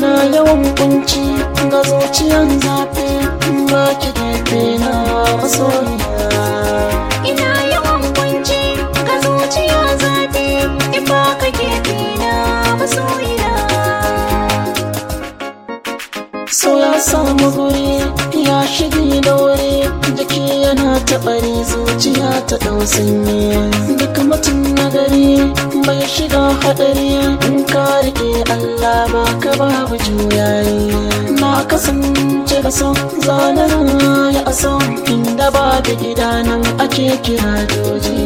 ina yawan kunci ga zuciyan zafi ba ki gefe na masoyiya. Ina yawan kunci ga zuciya zafi in ba ka gefe na masoyiya. So ya samu guri ya shige da wuri, jiki yana taɓari zuciya ta ɗau sanyi. Duk mutum na gari bai shiga haɗari, in ka riƙe Allah ba ka babu juyayi. Na kasance da son zanen ya aso, inda ba da gida nan ake kira joji.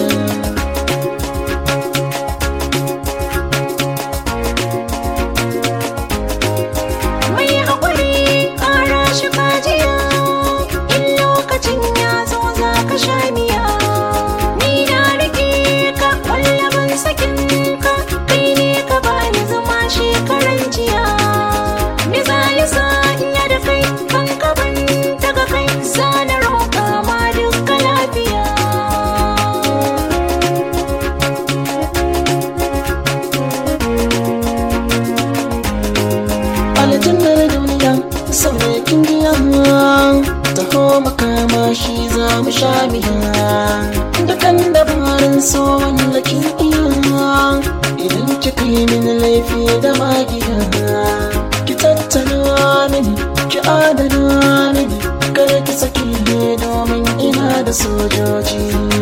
Aljannar duniya sau ne kin biya, taho makama shi za mu sha miya. Dukan dabarin so wanda kin iya, idan kika yi min laifi da magiya. Ki tattala mini, ki adana mini, kar ki saki domin ina da sojoji.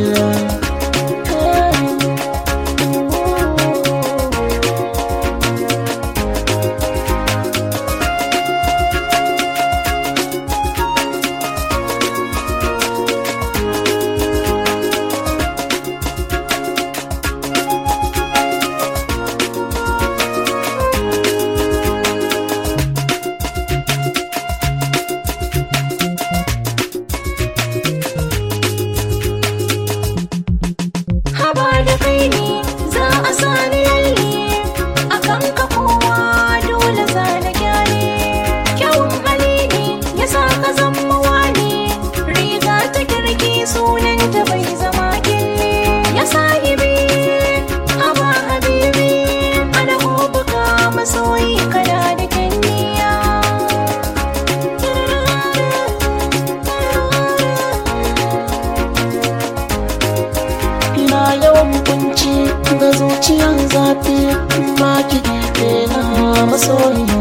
Haba da kai ne za a sani lalle, a kanka kowa dole za na gyare. Kyawun hali ne ya sa ka zama wani, riga ta kirki sunanta bai zama kille. Ya sahibi haba habibi, ana hobuka masoyi kana da kyanniya. Ina yawan kunci ga zuciyan zafi ba ki gefe na masoyiya.